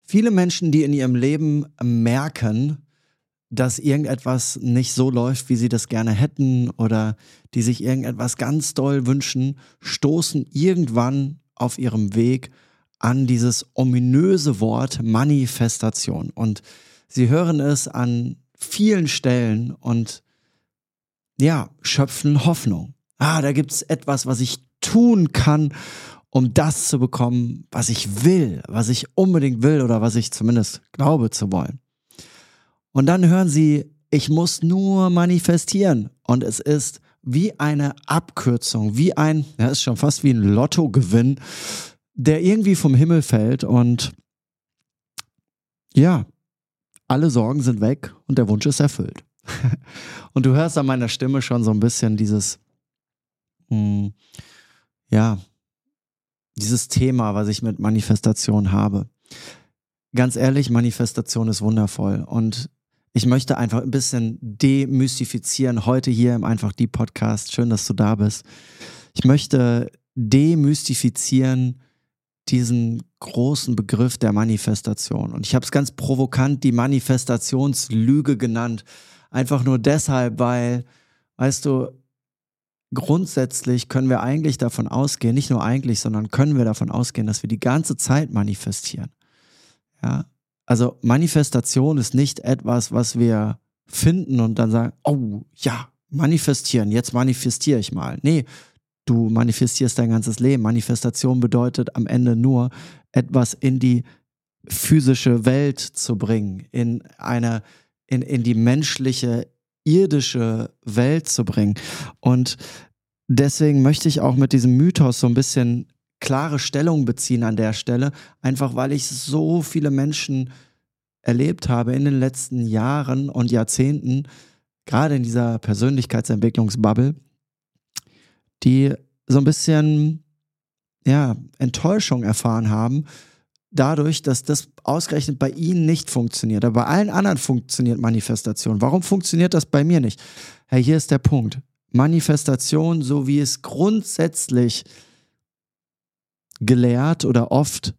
Viele Menschen, die in ihrem Leben merken, dass irgendetwas nicht so läuft, wie sie das gerne hätten oder die sich irgendetwas ganz doll wünschen, stoßen irgendwann auf ihrem Weg an dieses ominöse Wort Manifestation. Und sie hören es an vielen Stellen und ja, schöpfen Hoffnung. Da gibt es etwas, was ich tun kann, um das zu bekommen, was ich will, was ich unbedingt will oder was ich zumindest glaube zu wollen. Und dann hören sie, ich muss nur manifestieren. Und es ist wie eine Abkürzung, ist schon fast wie ein Lottogewinn, der irgendwie vom Himmel fällt und ja, alle Sorgen sind weg und der Wunsch ist erfüllt. Und du hörst an meiner Stimme schon so ein bisschen dieses Thema, was ich mit Manifestation habe. Ganz ehrlich, Manifestation ist wundervoll und ich möchte einfach ein bisschen demystifizieren, heute hier im Einfach die Podcast, schön, dass du da bist. Ich möchte demystifizieren diesen großen Begriff der Manifestation und ich habe es ganz provokant die Manifestationslüge genannt, einfach nur deshalb, weil, weißt du, grundsätzlich können wir eigentlich davon ausgehen, nicht nur eigentlich, sondern können wir davon ausgehen, dass wir die ganze Zeit manifestieren. Ja, also Manifestation ist nicht etwas, was wir finden und dann sagen, oh ja, manifestieren, jetzt manifestiere ich mal. Nee, du manifestierst dein ganzes Leben. Manifestation bedeutet am Ende nur, etwas in die physische Welt zu bringen, in die menschliche, irdische Welt zu bringen. Und deswegen möchte ich auch mit diesem Mythos so ein bisschen klare Stellung beziehen an der Stelle, einfach weil ich so viele Menschen erlebt habe in den letzten Jahren und Jahrzehnten, gerade in dieser Persönlichkeitsentwicklungsbubble, die so ein bisschen Enttäuschung erfahren haben, dadurch, dass das ausgerechnet bei ihnen nicht funktioniert. Aber bei allen anderen funktioniert Manifestation. Warum funktioniert das bei mir nicht? Hey, hier ist der Punkt. Manifestation, so wie es grundsätzlich gelehrt oder oft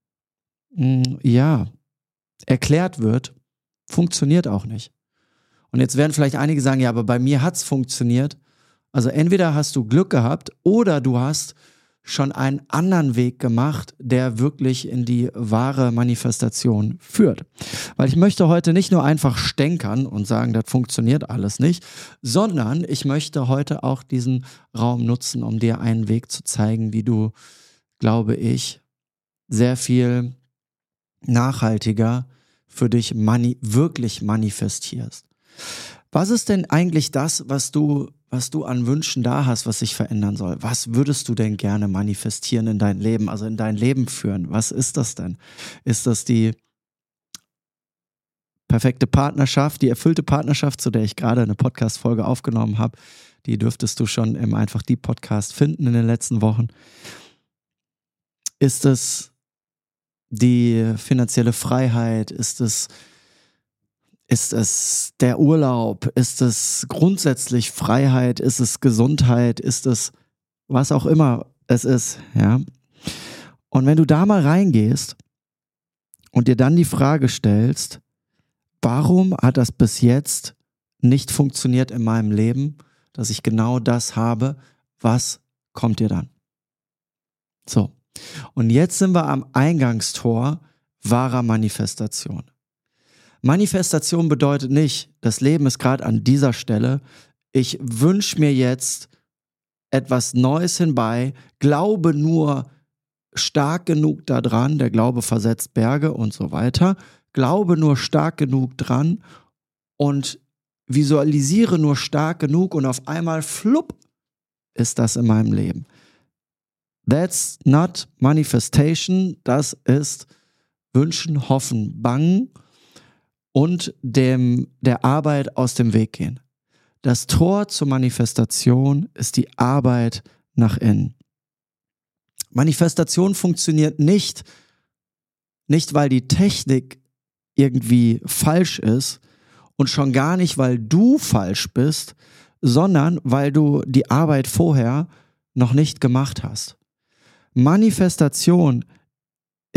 erklärt wird, funktioniert auch nicht. Und jetzt werden vielleicht einige sagen, ja, aber bei mir hat's funktioniert. Also entweder hast du Glück gehabt oder du hast schon einen anderen Weg gemacht, der wirklich in die wahre Manifestation führt. Weil ich möchte heute nicht nur einfach stänkern und sagen, das funktioniert alles nicht, sondern ich möchte heute auch diesen Raum nutzen, um dir einen Weg zu zeigen, wie du, glaube ich, sehr viel nachhaltiger für dich wirklich manifestierst. Was ist denn eigentlich das, was du an Wünschen da hast, was sich verändern soll? Was würdest du denn gerne manifestieren in dein Leben, also in dein Leben führen? Was ist das denn? Ist das die perfekte Partnerschaft, die erfüllte Partnerschaft, zu der ich gerade eine Podcast-Folge aufgenommen habe? Die dürftest du schon im Einfach die Podcast finden in den letzten Wochen. Ist es die finanzielle Freiheit? Ist es der Urlaub? Ist es grundsätzlich Freiheit? Ist es Gesundheit? Ist es was auch immer es ist, ja? Und wenn du da mal reingehst und dir dann die Frage stellst, warum hat das bis jetzt nicht funktioniert in meinem Leben, dass ich genau das habe, was kommt dir dann? So. Und jetzt sind wir am Eingangstor wahrer Manifestation. Manifestation bedeutet nicht, das Leben ist gerade an dieser Stelle, ich wünsche mir jetzt etwas Neues hinbei, glaube nur stark genug daran, der Glaube versetzt Berge und so weiter, glaube nur stark genug dran und visualisiere nur stark genug und auf einmal flupp ist das in meinem Leben. That's not manifestation, das ist Wünschen, Hoffen, Bangen und der Arbeit aus dem Weg gehen. Das Tor zur Manifestation ist die Arbeit nach innen. Manifestation funktioniert nicht, weil die Technik irgendwie falsch ist und schon gar nicht, weil du falsch bist, sondern weil du die Arbeit vorher noch nicht gemacht hast. Manifestation ist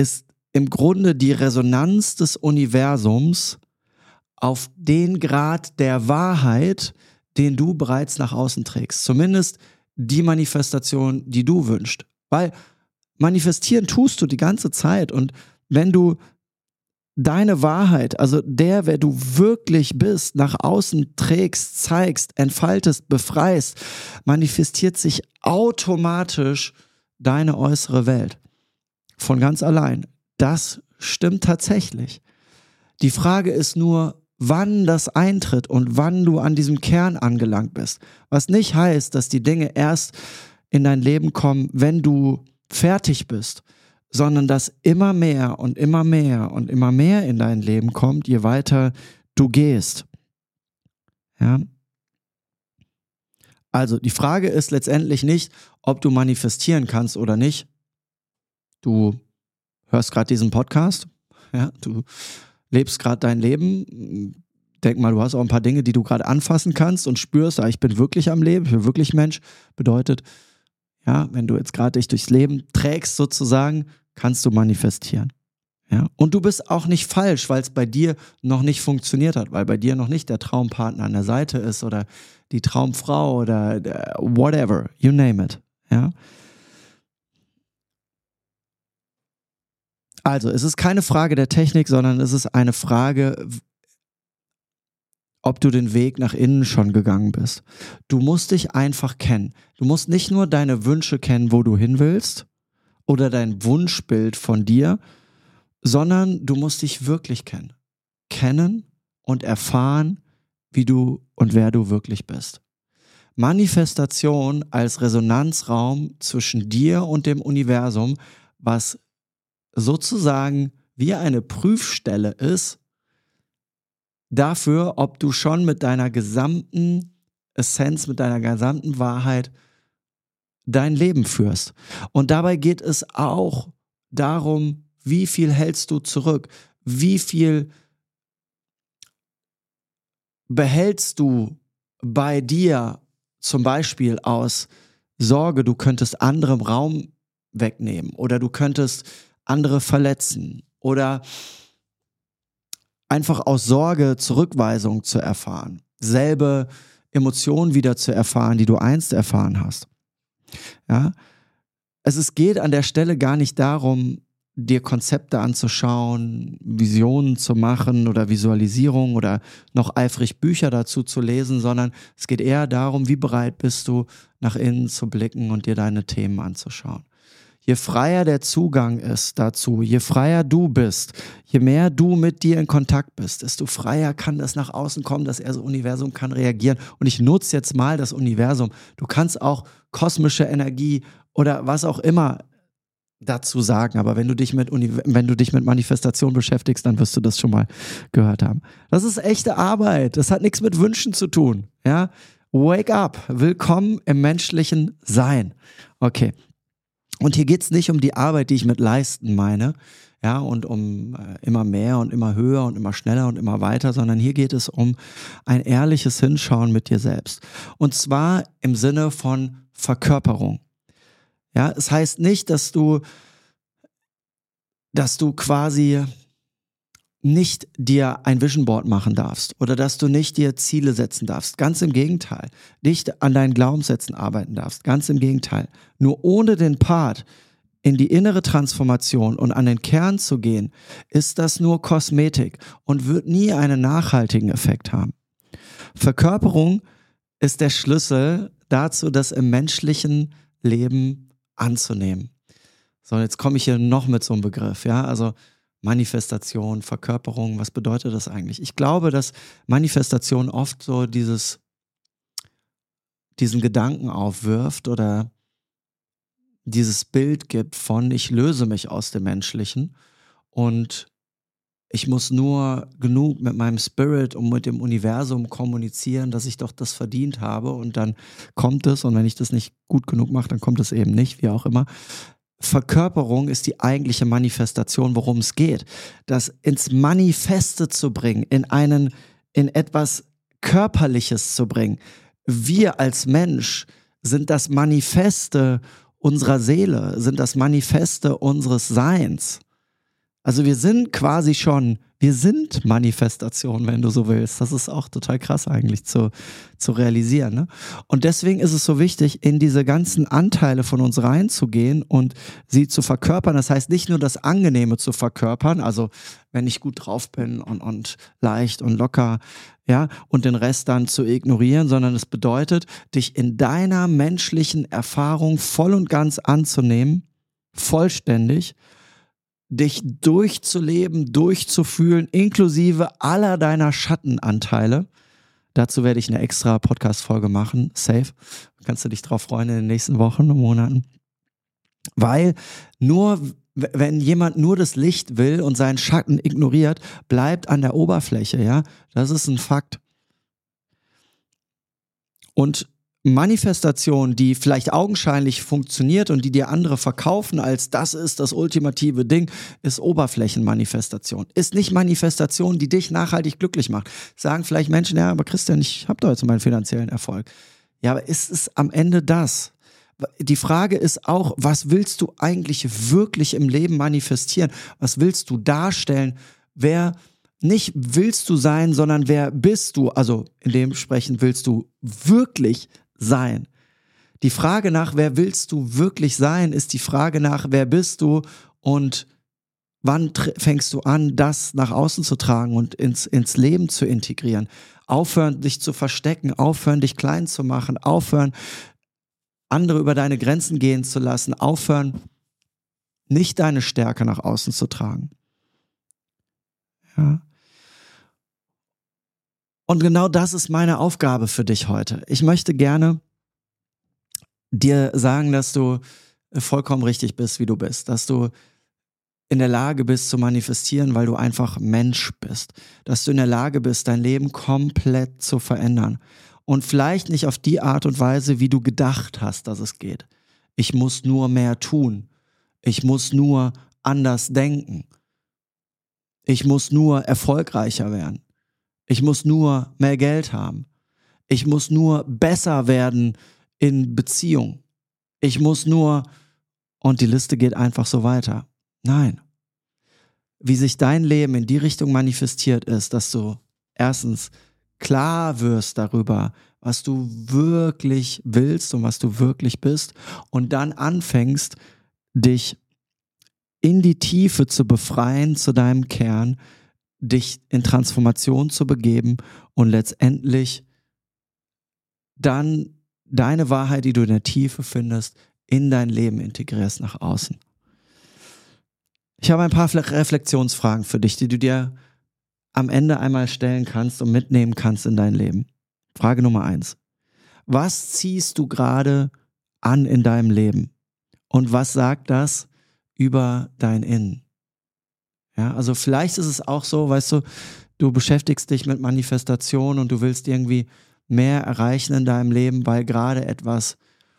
im Grunde die Resonanz des Universums auf den Grad der Wahrheit, den du bereits nach außen trägst. Zumindest die Manifestation, die du wünschst. Weil manifestieren tust du die ganze Zeit. Und wenn du deine Wahrheit, also wer du wirklich bist, nach außen trägst, zeigst, entfaltest, befreist, manifestiert sich automatisch deine äußere Welt. Von ganz allein. Das stimmt tatsächlich. Die Frage ist nur, wann das eintritt und wann du an diesem Kern angelangt bist. Was nicht heißt, dass die Dinge erst in dein Leben kommen, wenn du fertig bist, sondern dass immer mehr und immer mehr und immer mehr in dein Leben kommt, je weiter du gehst. Ja? Also die Frage ist letztendlich nicht, ob du manifestieren kannst oder nicht. Du hörst gerade diesen Podcast, ja, du lebst gerade dein Leben. Denk mal, du hast auch ein paar Dinge, die du gerade anfassen kannst und spürst, ich bin wirklich am Leben, ich bin wirklich Mensch. Bedeutet, ja, wenn du jetzt gerade dich durchs Leben trägst sozusagen, kannst du manifestieren. Ja? Und du bist auch nicht falsch, weil es bei dir noch nicht funktioniert hat, weil bei dir noch nicht der Traumpartner an der Seite ist oder die Traumfrau oder whatever, you name it. Ja? Also, es ist keine Frage der Technik, sondern es ist eine Frage, ob du den Weg nach innen schon gegangen bist. Du musst dich einfach kennen. Du musst nicht nur deine Wünsche kennen, wo du hin willst oder dein Wunschbild von dir, sondern du musst dich wirklich kennen. Kennen und erfahren, wie du und wer du wirklich bist. Manifestation als Resonanzraum zwischen dir und dem Universum, was sozusagen wie eine Prüfstelle ist, dafür, ob du schon mit deiner gesamten Essenz, mit deiner gesamten Wahrheit dein Leben führst. Und dabei geht es auch darum, wie viel hältst du zurück? Wie viel behältst du bei dir, zum Beispiel aus Sorge, du könntest anderem Raum wegnehmen oder du könntest andere verletzen oder einfach aus Sorge Zurückweisung zu erfahren, selbe Emotionen wieder zu erfahren, die du einst erfahren hast. Ja? Es geht an der Stelle gar nicht darum, dir Konzepte anzuschauen, Visionen zu machen oder Visualisierung oder noch eifrig Bücher dazu zu lesen, sondern es geht eher darum, wie bereit bist du, nach innen zu blicken und dir deine Themen anzuschauen. Je freier der Zugang ist dazu, je freier du bist, je mehr du mit dir in Kontakt bist, desto freier kann das nach außen kommen, das Universum kann reagieren. Und ich nutze jetzt mal das Universum. Du kannst auch kosmische Energie oder was auch immer dazu sagen, aber wenn du dich mit Manifestation beschäftigst, dann wirst du das schon mal gehört haben. Das ist echte Arbeit, das hat nichts mit Wünschen zu tun. Ja? Wake up, willkommen im menschlichen Sein. Okay. Und hier geht es nicht um die Arbeit, die ich mit leisten meine, ja, und um immer mehr und immer höher und immer schneller und immer weiter, sondern hier geht es um ein ehrliches Hinschauen mit dir selbst. Und zwar im Sinne von Verkörperung. Ja, es heißt nicht, dass du quasi nicht dir ein Vision Board machen darfst oder dass du nicht dir Ziele setzen darfst. Ganz im Gegenteil. Nicht an deinen Glaubenssätzen arbeiten darfst. Ganz im Gegenteil. Nur ohne den Part in die innere Transformation und an den Kern zu gehen, ist das nur Kosmetik und wird nie einen nachhaltigen Effekt haben. Verkörperung ist der Schlüssel dazu, das im menschlichen Leben anzunehmen. So, jetzt komme ich hier noch mit so einem Begriff, ja, also Manifestation, Verkörperung, was bedeutet das eigentlich? Ich glaube, dass Manifestation oft so diesen Gedanken aufwirft oder dieses Bild gibt von, ich löse mich aus dem Menschlichen und ich muss nur genug mit meinem Spirit und mit dem Universum kommunizieren, dass ich doch das verdient habe und dann kommt es und wenn ich das nicht gut genug mache, dann kommt es eben nicht, wie auch immer. Verkörperung ist die eigentliche Manifestation, worum es geht. Das ins Manifeste zu bringen, in etwas Körperliches zu bringen. Wir als Mensch sind das Manifeste unserer Seele, sind das Manifeste unseres Seins. Also wir sind Manifestation, wenn du so willst. Das ist auch total krass eigentlich zu realisieren. Ne? Und deswegen ist es so wichtig, in diese ganzen Anteile von uns reinzugehen und sie zu verkörpern. Das heißt nicht nur das Angenehme zu verkörpern, also wenn ich gut drauf bin und leicht und locker, ja, und den Rest dann zu ignorieren, sondern es bedeutet, dich in deiner menschlichen Erfahrung voll und ganz anzunehmen, vollständig, dich durchzuleben, durchzufühlen, inklusive aller deiner Schattenanteile. Dazu werde ich eine extra Podcast-Folge machen, safe. Kannst du dich drauf freuen in den nächsten Wochen und Monaten. Weil wenn jemand nur das Licht will und seinen Schatten ignoriert, bleibt an der Oberfläche, ja. Das ist ein Fakt. Und Manifestation, die vielleicht augenscheinlich funktioniert und die dir andere verkaufen als das ist das ultimative Ding, ist Oberflächenmanifestation. Ist nicht Manifestation, die dich nachhaltig glücklich macht. Sagen vielleicht Menschen, ja, aber Christian, ich habe doch jetzt meinen finanziellen Erfolg. Ja, aber ist es am Ende das? Die Frage ist auch, was willst du eigentlich wirklich im Leben manifestieren? Was willst du darstellen? Wer nicht willst du sein, sondern wer bist du? Also in dem Sprechen willst du wirklich sein. Die Frage nach, wer willst du wirklich sein, ist die Frage nach, wer bist du und wann fängst du an, das nach außen zu tragen und ins Leben zu integrieren. Aufhören, dich zu verstecken, aufhören, dich klein zu machen, aufhören, andere über deine Grenzen gehen zu lassen, aufhören, nicht deine Stärke nach außen zu tragen. Ja. Und genau das ist meine Aufgabe für dich heute. Ich möchte gerne dir sagen, dass du vollkommen richtig bist, wie du bist. Dass du in der Lage bist zu manifestieren, weil du einfach Mensch bist. Dass du in der Lage bist, dein Leben komplett zu verändern. Und vielleicht nicht auf die Art und Weise, wie du gedacht hast, dass es geht. Ich muss nur mehr tun. Ich muss nur anders denken. Ich muss nur erfolgreicher werden. Ich muss nur mehr Geld haben. Ich muss nur besser werden in Beziehung. Ich muss nur, und die Liste geht einfach so weiter. Nein. Wie sich dein Leben in die Richtung manifestiert ist, dass du erstens klar wirst darüber, was du wirklich willst und was du wirklich bist und dann anfängst, dich in die Tiefe zu befreien zu deinem Kern, dich in Transformation zu begeben und letztendlich dann deine Wahrheit, die du in der Tiefe findest, in dein Leben integrierst nach außen. Ich habe ein paar Reflexionsfragen für dich, die du dir am Ende einmal stellen kannst und mitnehmen kannst in dein Leben. Frage Nummer 1. Was ziehst du gerade an in deinem Leben? Und was sagt das über dein Innen? Ja, also vielleicht ist es auch so, weißt du, du beschäftigst dich mit Manifestation und du willst irgendwie mehr erreichen in deinem Leben, weil gerade etwas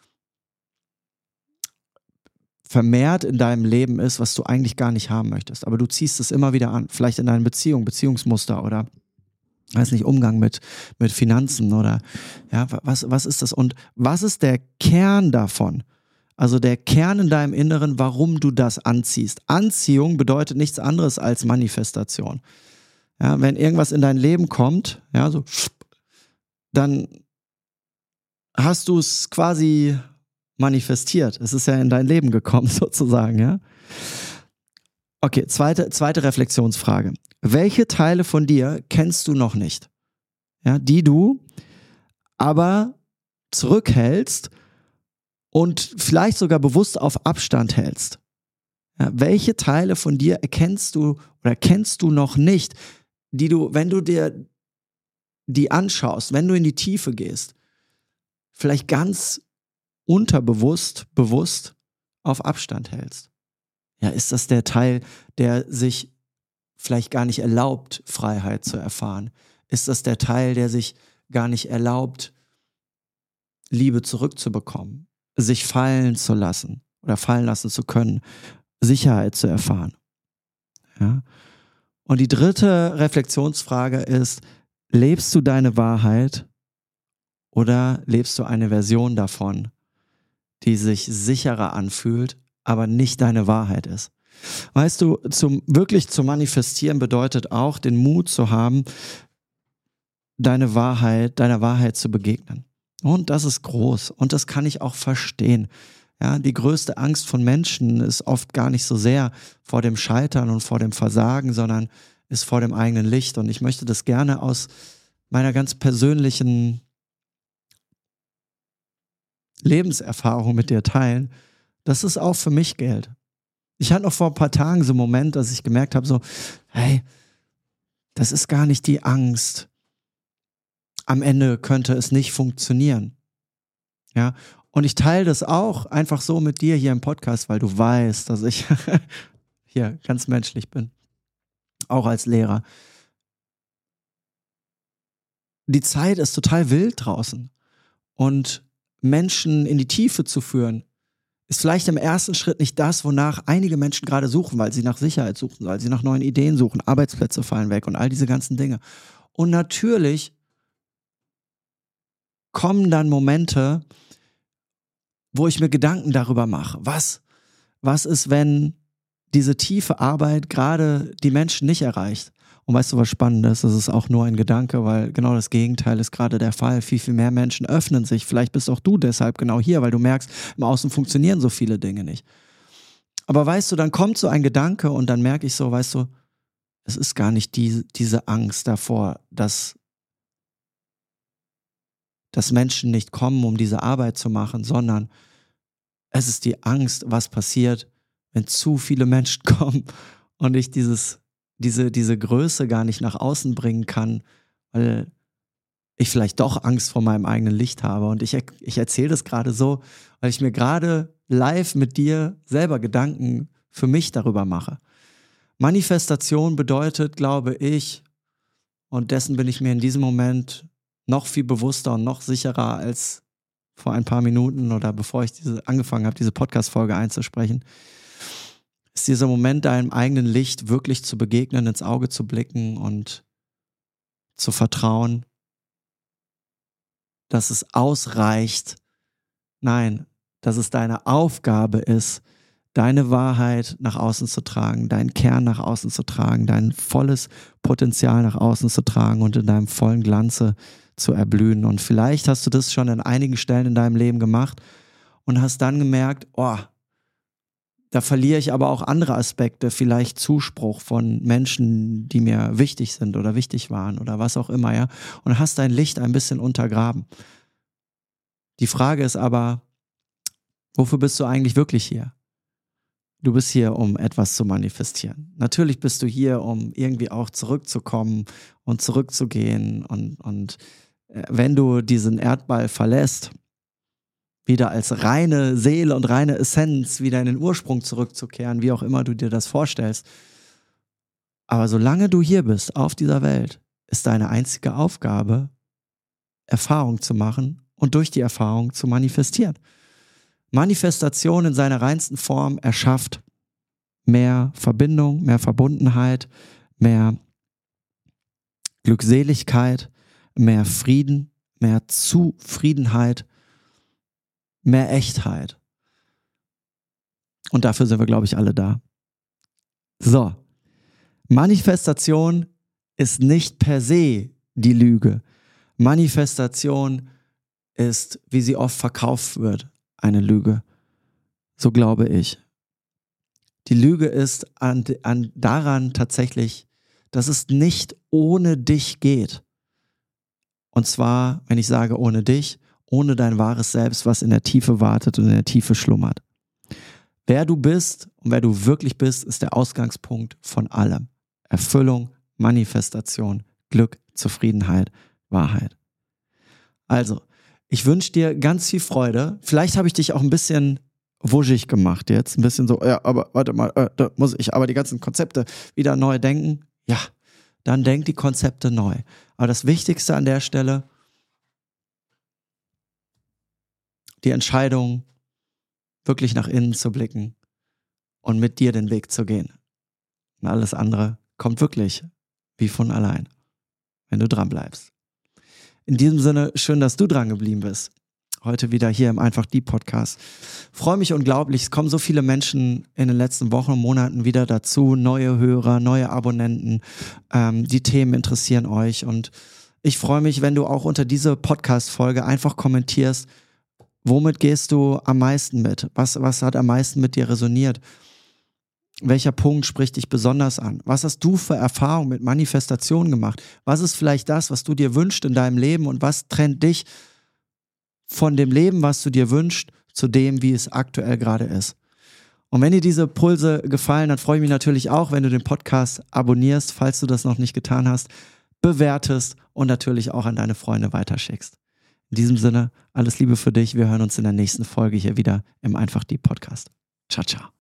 vermehrt in deinem Leben ist, was du eigentlich gar nicht haben möchtest. Aber du ziehst es immer wieder an, vielleicht in deinen Beziehungen, Beziehungsmuster oder weiß nicht, Umgang mit Finanzen oder ja, was ist das? Und was ist der Kern davon? Also der Kern in deinem Inneren, warum du das anziehst. Anziehung bedeutet nichts anderes als Manifestation. Ja, wenn irgendwas in dein Leben kommt, ja, so, dann hast du es quasi manifestiert. Es ist ja in dein Leben gekommen, sozusagen, ja. Okay, zweite Reflexionsfrage. Welche Teile von dir kennst du noch nicht? Ja, die du aber zurückhältst und vielleicht sogar bewusst auf Abstand hältst. Ja, welche Teile von dir erkennst du oder kennst du noch nicht, die du, wenn du dir die anschaust, wenn du in die Tiefe gehst, vielleicht ganz unterbewusst, bewusst auf Abstand hältst? Ja, ist das der Teil, der sich vielleicht gar nicht erlaubt, Freiheit zu erfahren? Ist das der Teil, der sich gar nicht erlaubt, Liebe zurückzubekommen, sich fallen zu lassen oder fallen lassen zu können, Sicherheit zu erfahren? Ja? Und die dritte Reflexionsfrage ist, lebst du deine Wahrheit oder lebst du eine Version davon, die sich sicherer anfühlt, aber nicht deine Wahrheit ist? Weißt du, wirklich zu manifestieren bedeutet auch, den Mut zu haben, deiner Wahrheit zu begegnen. Und das ist groß und das kann ich auch verstehen. Ja, die größte Angst von Menschen ist oft gar nicht so sehr vor dem Scheitern und vor dem Versagen, sondern ist vor dem eigenen Licht. Und ich möchte das gerne aus meiner ganz persönlichen Lebenserfahrung mit dir teilen. Das ist auch für mich Geld. Ich hatte noch vor ein paar Tagen so einen Moment, dass ich gemerkt habe, so, hey, das ist gar nicht die Angst. Am Ende könnte es nicht funktionieren. Ja, und ich teile das auch einfach so mit dir hier im Podcast, weil du weißt, dass ich hier ganz menschlich bin. Auch als Lehrer. Die Zeit ist total wild draußen. Und Menschen in die Tiefe zu führen, ist vielleicht im ersten Schritt nicht das, wonach einige Menschen gerade suchen, weil sie nach Sicherheit suchen, weil sie nach neuen Ideen suchen, Arbeitsplätze fallen weg und all diese ganzen Dinge. Und natürlich kommen dann Momente, wo ich mir Gedanken darüber mache. Was ist, wenn diese tiefe Arbeit gerade die Menschen nicht erreicht? Und weißt du, was Spannendes? Das ist auch nur ein Gedanke, weil genau das Gegenteil ist gerade der Fall. Viel, viel mehr Menschen öffnen sich. Vielleicht bist auch du deshalb genau hier, weil du merkst, im Außen funktionieren so viele Dinge nicht. Aber weißt du, dann kommt so ein Gedanke und dann merke ich so, weißt du, es ist gar nicht diese Angst davor, dass Menschen nicht kommen, um diese Arbeit zu machen, sondern es ist die Angst, was passiert, wenn zu viele Menschen kommen und ich diese Größe gar nicht nach außen bringen kann, weil ich vielleicht doch Angst vor meinem eigenen Licht habe. Und ich erzähle das gerade so, weil ich mir gerade live mit dir selber Gedanken für mich darüber mache. Manifestation bedeutet, glaube ich, und dessen bin ich mir in diesem Moment noch viel bewusster und noch sicherer als vor ein paar Minuten oder bevor ich angefangen habe, diese Podcast-Folge einzusprechen, ist dieser Moment, deinem eigenen Licht wirklich zu begegnen, ins Auge zu blicken und zu vertrauen, dass es ausreicht. Nein, dass es deine Aufgabe ist, deine Wahrheit nach außen zu tragen, deinen Kern nach außen zu tragen, dein volles Potenzial nach außen zu tragen und in deinem vollen Glanze zu erblühen. Und vielleicht hast du das schon an einigen Stellen in deinem Leben gemacht und hast dann gemerkt, oh, da verliere ich aber auch andere Aspekte, vielleicht Zuspruch von Menschen, die mir wichtig sind oder wichtig waren oder was auch immer, ja. Und hast dein Licht ein bisschen untergraben. Die Frage ist aber, wofür bist du eigentlich wirklich hier? Du bist hier, um etwas zu manifestieren. Natürlich bist du hier, um irgendwie auch zurückzukommen und zurückzugehen. Und wenn du diesen Erdball verlässt, wieder als reine Seele und reine Essenz wieder in den Ursprung zurückzukehren, wie auch immer du dir das vorstellst. Aber solange du hier bist, auf dieser Welt, ist deine einzige Aufgabe, Erfahrung zu machen und durch die Erfahrung zu manifestieren. Manifestation in seiner reinsten Form erschafft mehr Verbindung, mehr Verbundenheit, mehr Glückseligkeit, mehr Frieden, mehr Zufriedenheit, mehr Echtheit. Und dafür sind wir, glaube ich, alle da. So, Manifestation ist nicht per se die Lüge. Manifestation ist, wie sie oft verkauft wird, eine Lüge. So glaube ich. Die Lüge ist daran tatsächlich, dass es nicht ohne dich geht. Und zwar, wenn ich sage ohne dich, ohne dein wahres Selbst, was in der Tiefe wartet und in der Tiefe schlummert. Wer du bist und wer du wirklich bist, ist der Ausgangspunkt von allem. Erfüllung, Manifestation, Glück, Zufriedenheit, Wahrheit. Also, ich wünsche dir ganz viel Freude. Vielleicht habe ich dich auch ein bisschen wuschig gemacht jetzt. Ein bisschen so, ja, aber warte mal, da muss ich aber die ganzen Konzepte wieder neu denken. Ja, dann denk die Konzepte neu. Aber das Wichtigste an der Stelle, die Entscheidung, wirklich nach innen zu blicken und mit dir den Weg zu gehen. Und alles andere kommt wirklich wie von allein, wenn du dran bleibst. In diesem Sinne, schön, dass du dran geblieben bist. Heute wieder hier im Einfach die Podcast. Freue mich unglaublich. Es kommen so viele Menschen in den letzten Wochen und Monaten wieder dazu. Neue Hörer, neue Abonnenten. Die Themen interessieren euch. Und ich freue mich, wenn du auch unter diese Podcast-Folge einfach kommentierst, womit gehst du am meisten mit? Was hat am meisten mit dir resoniert? Welcher Punkt spricht dich besonders an? Was hast du für Erfahrungen mit Manifestation gemacht? Was ist vielleicht das, was du dir wünschst in deinem Leben und was trennt dich von dem Leben, was du dir wünschst, zu dem, wie es aktuell gerade ist? Und wenn dir diese Pulse gefallen, dann freue ich mich natürlich auch, wenn du den Podcast abonnierst, falls du das noch nicht getan hast, bewertest und natürlich auch an deine Freunde weiterschickst. In diesem Sinne, alles Liebe für dich. Wir hören uns in der nächsten Folge hier wieder im Einfach die Podcast. Ciao, ciao.